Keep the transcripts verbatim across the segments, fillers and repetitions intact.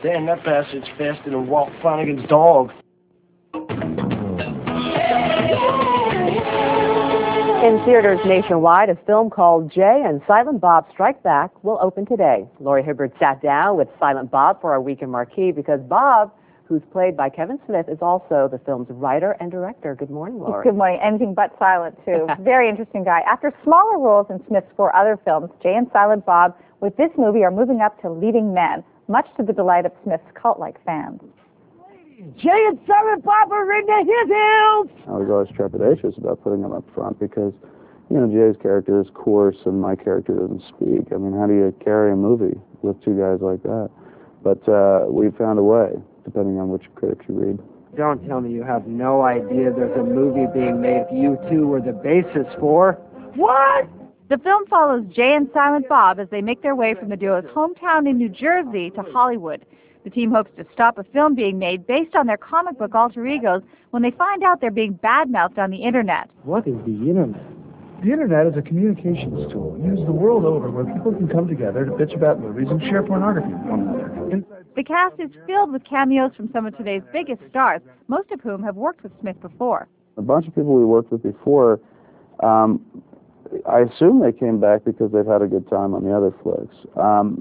Damn, that bastard's faster than Walt Flanagan's dog. In theaters nationwide, a film called Jay and Silent Bob Strike Back will open today. Laurie Hibbert sat down with Silent Bob for our weekend marquee because Bob, who's played by Kevin Smith, is also the film's writer and director. Good morning, Laurie. Good morning. Anything but silent, too. Very interesting guy. After smaller roles in Smith's four other films, Jay and Silent Bob, with this movie, are moving up to leading men, much to the delight of Smith's cult-like fans. Jay and Silent Bob are in the hills! I was always trepidatious about putting them up front because, you know, Jay's character is coarse and my character doesn't speak. I mean, how do you carry a movie with two guys like that? But uh, we found a way, depending on which critics you read. Don't tell me you have no idea there's a movie being made you two were the basis for. What? The film follows Jay and Silent Bob as they make their way from the duo's hometown in New Jersey to Hollywood. The team hopes to stop a film being made based on their comic book alter egos when they find out they're being badmouthed on the internet. What is the internet? The internet is a communications tool used the world over where people can come together to bitch about movies and share pornography with one another. The cast is filled with cameos from some of today's biggest stars, most of whom have worked with Smith before. A bunch of people we worked with before, um, I assume they came back because they've had a good time on the other flicks. Um,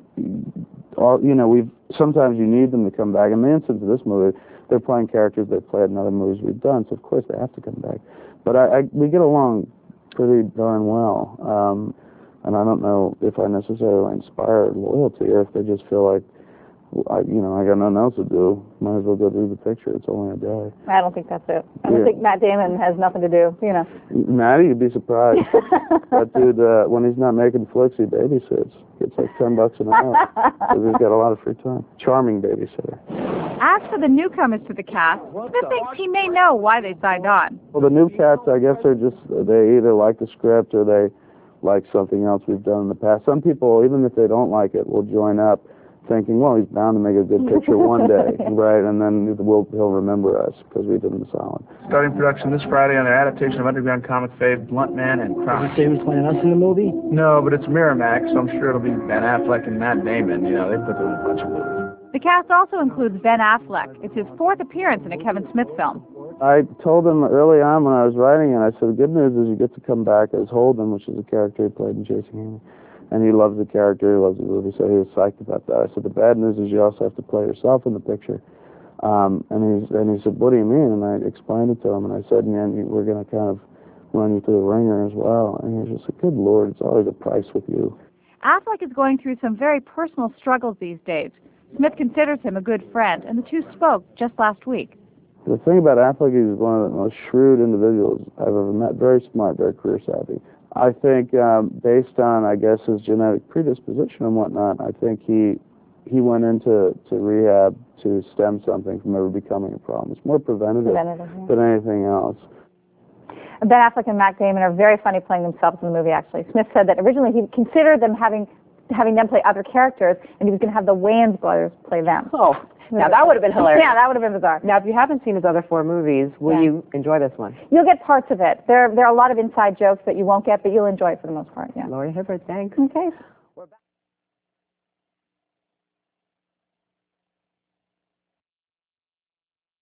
all, you know, we've sometimes you need them to come back. In the instance of this movie, they're playing characters they've played in other movies we've done, so of course they have to come back. But I, I, we get along pretty darn well, um, and I don't know if I necessarily inspire loyalty or if they just feel like, I, you know, I got nothing else to do. Might as well go do the picture. It's only a day. I don't think that's it. I don't Yeah. think Matt Damon has nothing to do, you know. Matty, you'd be surprised. That dude, uh, when he's not making flicks, he babysits. Gets like ten bucks an hour. Because he's got a lot of free time. Charming babysitter. As for the newcomers to the cast, Smith thinks he may know why they signed on. Well, the new cats, I guess, are just, they either like the script or they like something else we've done in the past. Some people, even if they don't like it, will join up thinking, well, he's bound to make a good picture one day, right? And then we'll, he'll remember us because we did him solid. Starting production this Friday on their adaptation of underground comic fave Blunt Man and Does Croc. it say who's playing us in the movie? No, but it's Miramax, so I'm sure it'll be Ben Affleck and Matt Damon. You know, they put through a bunch of movies. The cast also includes Ben Affleck. It's his fourth appearance in a Kevin Smith film. I told him early on when I was writing it, I said, the good news is you get to come back as Holden, which is a character he played in Chasing Amy. And he loves the character, he loves the movie, so he was psyched about that. I said, the bad news is you also have to play yourself in the picture. Um, and, he's, and he said, what do you mean? And I explained it to him, and I said, man, we're going to kind of run you through the ringer as well. And he was just like, good Lord, it's always a price with you. Affleck is going through some very personal struggles these days. Smith considers him a good friend, and the two spoke just last week. The thing about Affleck, he's one of the most shrewd individuals I've ever met. Very smart, very career savvy. I think um, based on, I guess, his genetic predisposition and whatnot, I think he he went into to rehab to stem something from ever becoming a problem. It's more preventative, Preventative, yeah. than anything else. Ben Affleck and Matt Damon are very funny playing themselves in the movie, actually. Smith said that originally he considered them having having them play other characters, and he was going to have the Wayans brothers play them. Oh, now that would have been hilarious. Yeah, that would have been bizarre. Now, if you haven't seen his other four movies, will Yeah. you enjoy this one? You'll get parts of it. There, there are a lot of inside jokes that you won't get, but you'll enjoy it for the most part, yeah. Laurie Hibbert, thanks. Okay.